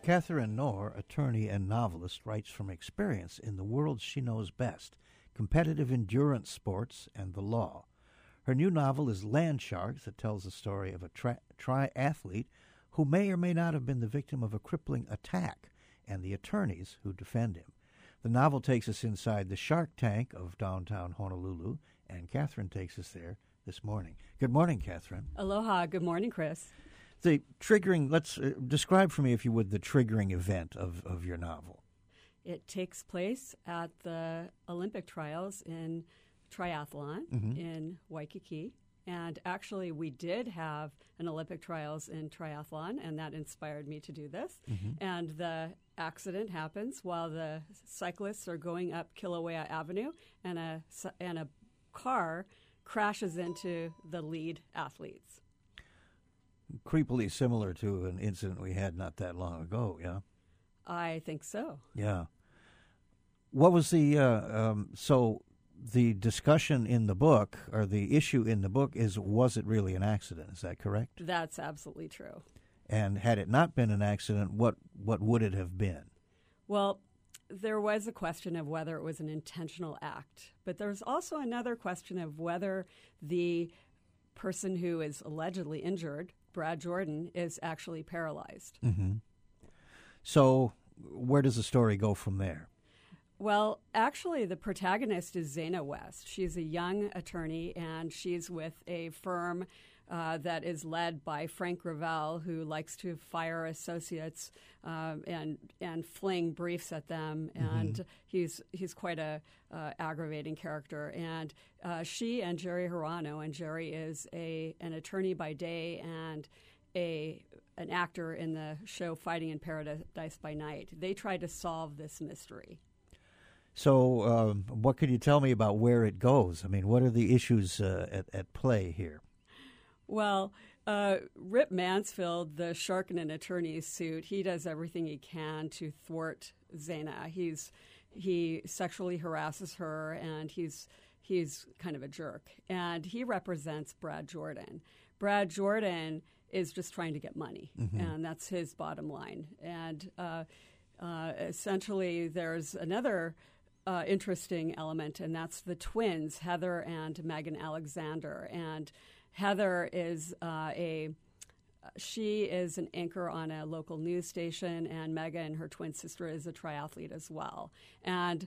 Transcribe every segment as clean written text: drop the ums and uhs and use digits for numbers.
Catherine Knorr, attorney and novelist, writes from experience in the world she knows best, competitive endurance sports and the law. Her new novel is Land Sharks, that tells the story of a triathlete who may or may not have been the victim of a crippling attack and the attorneys who defend him. The novel takes us inside the Shark Tank of downtown Honolulu, and Catherine takes us there this morning. Good morning, Catherine. Aloha. Good morning, Chris. The triggering, let's describe for me, if you would, the triggering event of your novel. It takes place at the Olympic trials in triathlon in Waikiki. And actually, we did have an Olympic trials in triathlon, and that inspired me to do this. And the accident happens while the cyclists are going up Kilauea Avenue, and a car crashes into the lead athletes. Creepily similar to an incident we had not that long ago, yeah? I think so. Yeah. What was the discussion in the book, or the issue in the book, is, was it really an accident? Is that correct? That's absolutely true. And had it not been an accident, what would it have been? Well, there was a question of whether it was an intentional act. But there's also another question of whether the person who is allegedly injured, Brad Jordan, is actually paralyzed. So where does the story go from there? Well, actually, the protagonist is Zaina West. She's a young attorney, and she's with a firm that is led by Frank Ravel, who likes to fire associates and fling briefs at them. And he's quite a aggravating character. And she and Jerry Hirano, and Jerry is an attorney by day and an actor in the show Fighting in Paradise by Night. They try to solve this mystery. So what can you tell me about where it goes? I mean, what are the issues at play here? Well, Rip Mansfield, the shark in an attorney's suit, he does everything he can to thwart Zaina. He sexually harasses her, and he's kind of a jerk. And he represents Brad Jordan. Brad Jordan is just trying to get money, and that's his bottom line. And essentially, there's another interesting element, and that's the twins, Heather and Megan Alexander. And Heather is she is an anchor on a local news station, and Megan, her twin sister, is a triathlete as well. And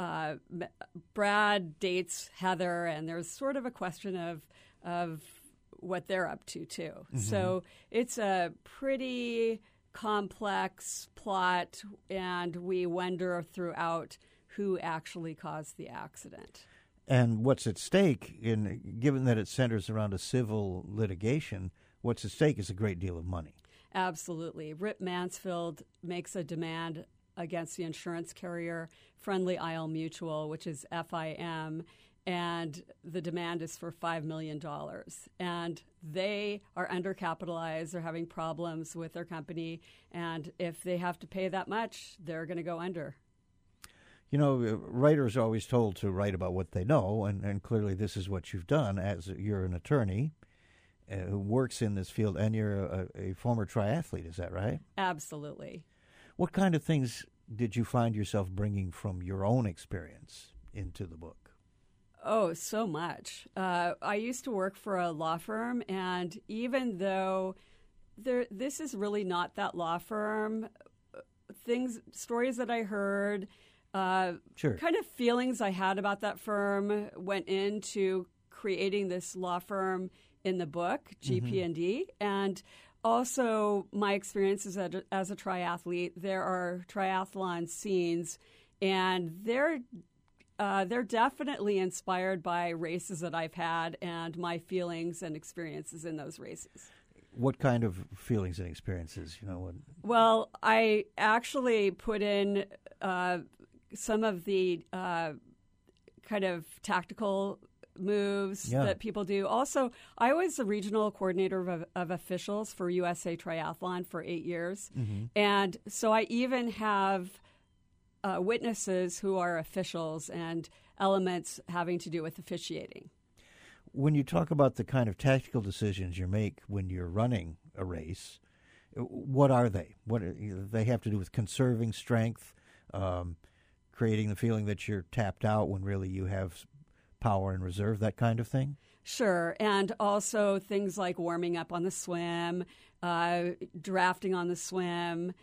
Brad dates Heather, and there's sort of a question of what they're up to, too. So it's a pretty complex plot, and we wonder throughout who actually caused the accident. And what's at stake, given that it centers around a civil litigation, what's at stake is a great deal of money. Absolutely. Rip Mansfield makes a demand against the insurance carrier Friendly Isle Mutual, which is FIM, and the demand is for $5 million. And they are undercapitalized. They're having problems with their company. And if they have to pay that much, they're going to go under. You know, writers are always told to write about what they know, and clearly this is what you've done. As you're an attorney who works in this field, and you're a former triathlete, is that right? Absolutely. What kind of things did you find yourself bringing from your own experience into the book? Oh, so much. I used to work for a law firm, and even though this is really not that law firm, stories that I heard, kind of feelings I had about that firm went into creating this law firm in the book, GP&D. And also my experiences as a triathlete. There are triathlon scenes, and they're definitely inspired by races that I've had and my feelings and experiences in those races. What kind of feelings and experiences? Well, I actually put in some of the kind of tactical moves that people do. Also, I was the regional coordinator of officials for USA Triathlon for 8 years. And so I even have witnesses who are officials and elements having to do with officiating. When you talk about the kind of tactical decisions you make when you're running a race, What are they? They have to do with conserving strength, creating the feeling that you're tapped out when really you have power in reserve, that kind of thing? Sure, and also things like warming up on the swim, drafting on the swim,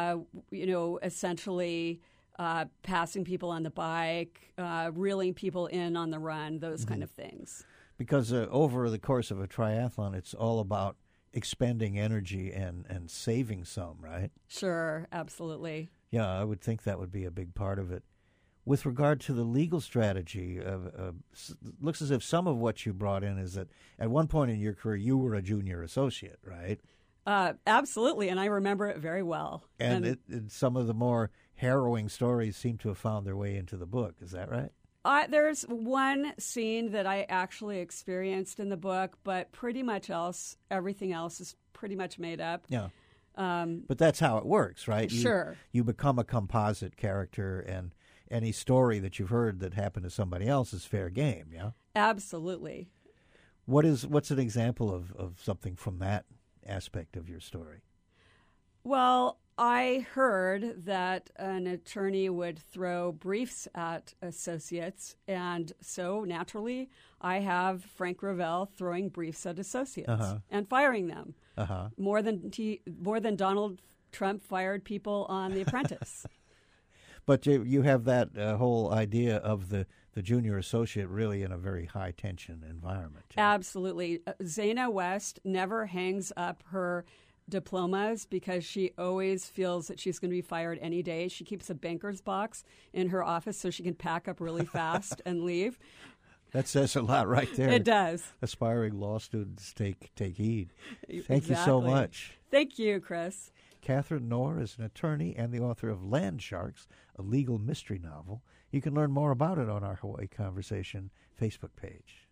essentially passing people on the bike, reeling people in on the run, those kind of things. Because over the course of a triathlon, it's all about expending energy and saving some, right? Sure, absolutely. Yeah, I would think that would be a big part of it. With regard to the legal strategy, looks as if some of what you brought in is that at one point in your career you were a junior associate, right? Absolutely, and I remember it very well. And some of the more harrowing stories seem to have found their way into the book. Is that right? There's one scene that I actually experienced in the book, but pretty much everything else is pretty much made up. Yeah. But that's how it works, right? Sure. You become a composite character, and any story that you've heard that happened to somebody else is fair game, yeah? Absolutely. What's an example of something from that aspect of your story? Well, I heard that an attorney would throw briefs at associates, and so naturally I have Frank Revell throwing briefs at associates and firing them. More than Donald Trump fired people on The Apprentice. But you have that whole idea of the junior associate really in a very high-tension environment. Too. Absolutely. Zana West never hangs up her diplomas because she always feels that she's going to be fired any day. She keeps a banker's box in her office so she can pack up really fast and leave. That says a lot right there. It does. Aspiring law students take heed. Thank you so much. Thank you, Chris. Catherine Knorr is an attorney and the author of Land Sharks, a legal mystery novel. You can learn more about it on our Hawaii Conversation Facebook page.